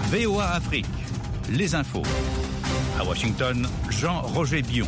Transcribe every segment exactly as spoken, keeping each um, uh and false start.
V O A Afrique, les infos. À Washington, Jean-Roger Bion.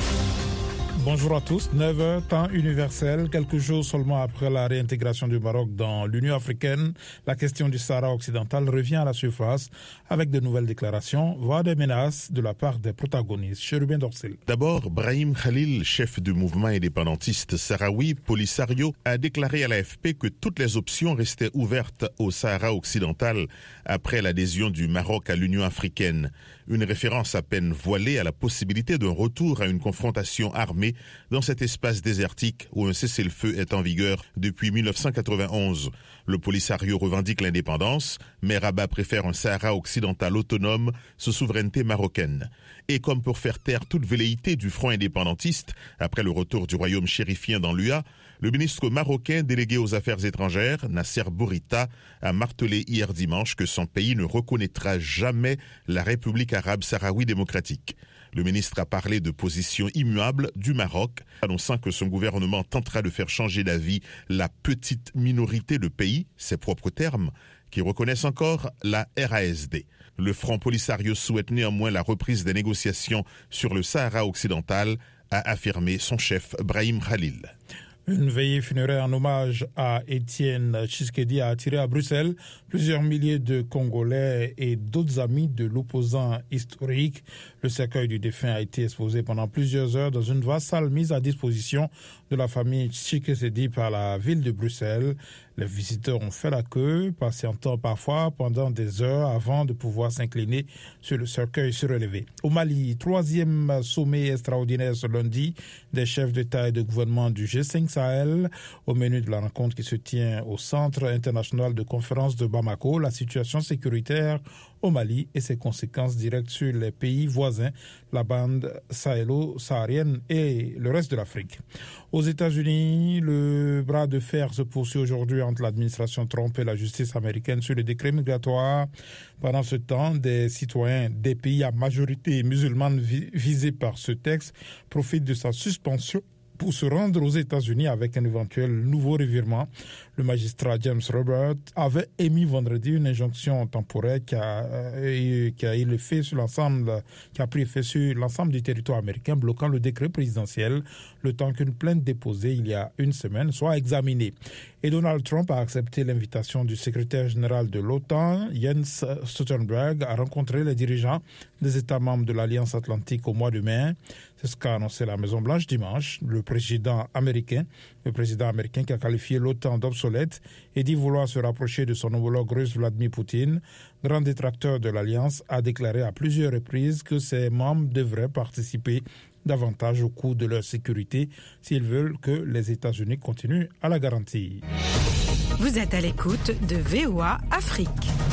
Bonjour à tous. neuf heures, temps universel. Quelques jours seulement après la réintégration du Maroc dans l'Union africaine, la question du Sahara occidental revient à la surface avec de nouvelles déclarations, voire des menaces de la part des protagonistes. Chérubin Dorsel. D'abord, Brahim Khalil, chef du mouvement indépendantiste sahraoui Polisario, a déclaré à l'A F P que toutes les options restaient ouvertes au Sahara occidental après l'adhésion du Maroc à l'Union africaine. Une référence à peine voilée à la possibilité d'un retour à une confrontation armée dans cet espace désertique où un cessez-le-feu est en vigueur depuis mille neuf cent quatre-vingt-onze. Le Polisario revendique l'indépendance, mais Rabat préfère un Sahara occidental autonome sous souveraineté marocaine. Et comme pour faire taire toute velléité du front indépendantiste, après le retour du royaume chérifien dans l'U A, le ministre marocain délégué aux affaires étrangères, Nasser Bourita, a martelé hier dimanche que son pays ne reconnaîtra jamais la République arabe sahraoui démocratique. Le ministre a parlé de position immuable du Maroc, annonçant que son gouvernement tentera de faire changer d'avis la petite minorité de pays, ses propres termes, qui reconnaissent encore la R A S D. Le Front Polisario souhaite néanmoins la reprise des négociations sur le Sahara occidental, a affirmé son chef Brahim Khalil. Une veillée funéraire en hommage à Étienne Tshisekedi a attiré à Bruxelles plusieurs milliers de Congolais et d'autres amis de l'opposant historique. Le cercueil du défunt a été exposé pendant plusieurs heures dans une vaste salle mise à disposition de la famille Tshisekedi par la ville de Bruxelles. Les visiteurs ont fait la queue, patientant parfois pendant des heures avant de pouvoir s'incliner sur le cercueil surélevé. Au Mali, troisième sommet extraordinaire ce lundi des chefs d'État et de gouvernement du G cinq Sahel. Au menu de la rencontre qui se tient au Centre international de conférence de Bamako, la situation sécuritaire au Mali et ses conséquences directes sur les pays voisins, la bande sahélo-saharienne et le reste de l'Afrique. Aux États-Unis, le bras de fer se poursuit aujourd'hui entre l'administration Trump et la justice américaine sur le décret migratoire. Pendant ce temps, des citoyens des pays à majorité musulmane visés par ce texte profitent de sa suspension pour se rendre aux États-Unis avec un éventuel nouveau revirement. Le magistrat James Robert avait émis vendredi une injonction temporaire qui a, euh, qui a eu l'effet sur l'ensemble, qui a pris effet sur l'ensemble du territoire américain, bloquant le décret présidentiel le temps qu'une plainte déposée il y a une semaine soit examinée. Et Donald Trump a accepté l'invitation du secrétaire général de l'OTAN, Jens Stoltenberg, à rencontrer les dirigeants des États membres de l'Alliance Atlantique au mois de mai. C'est ce qu'a annoncé la Maison-Blanche dimanche. Le président américain, le président américain qui a qualifié l'OTAN d'obsolète et dit vouloir se rapprocher de son homologue russe Vladimir Poutine, grand détracteur de l'Alliance, a déclaré à plusieurs reprises que ses membres devraient participer davantage au coût de leur sécurité s'ils veulent que les États-Unis continuent à la garantir. Vous êtes à l'écoute de V O A Afrique.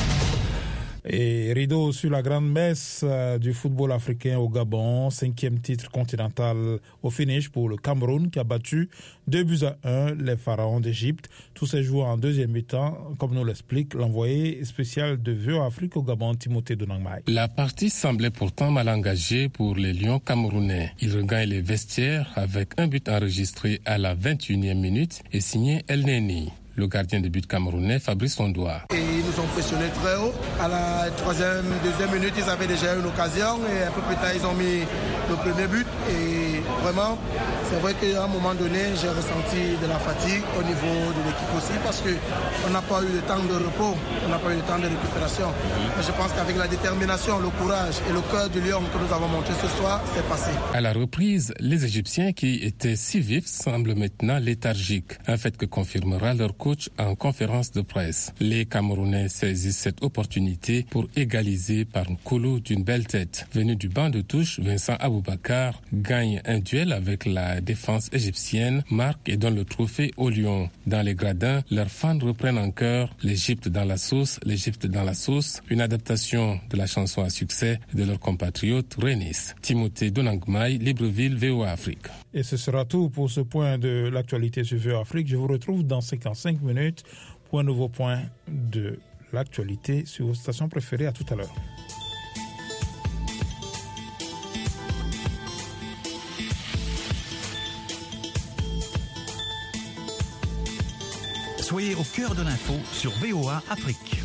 Et rideau sur la grande messe du football africain au Gabon, cinquième titre continental au finish pour le Cameroun qui a battu deux buts à un les pharaons d'Égypte. Tous ces joueurs en deuxième mi-temps, comme nous l'explique l'envoyé spécial de V O A Afrique au Gabon, Timothée Donangmai. La partie semblait pourtant mal engagée pour les Lions camerounais. Ils regagnent les vestiaires avec un but enregistré à la vingt et unième minute et signé El Neni. Le gardien de but camerounais, Fabrice Ondoa. Et ils nous ont pressionné très haut. À la troisième, deuxième minute, ils avaient déjà une occasion et un peu plus tard, ils ont mis le premier but. Et vraiment, c'est vrai qu'à un moment donné, j'ai ressenti de la fatigue au niveau de l'équipe aussi parce qu'on n'a pas eu le temps de repos, on n'a pas eu le temps de récupération. Mais je pense qu'avec la détermination, le courage et le cœur du lion que nous avons montré ce soir, c'est passé. À la reprise, les Égyptiens qui étaient si vifs semblent maintenant léthargiques. Un fait que confirmera leur coach en conférence de presse. Les Camerounais saisissent cette opportunité pour égaliser par un colo d'une belle tête. Venu du banc de touche, Vincent Aboubakar gagne un duel avec la défense égyptienne, marque et donne le trophée aux Lions. Dans les gradins, leurs fans reprennent en chœur l'Égypte dans la sauce, l'Égypte dans la sauce, une adaptation de la chanson à succès de leur compatriote Renis. Timothée Donangmai, Libreville, V O A Afrique. Et ce sera tout pour ce point de l'actualité sur V O A Afrique. Je vous retrouve dans cinquante-cinq minutes pour un nouveau point de l'actualité sur vos stations préférées. À tout à l'heure. Soyez au cœur de l'info sur V O A Afrique.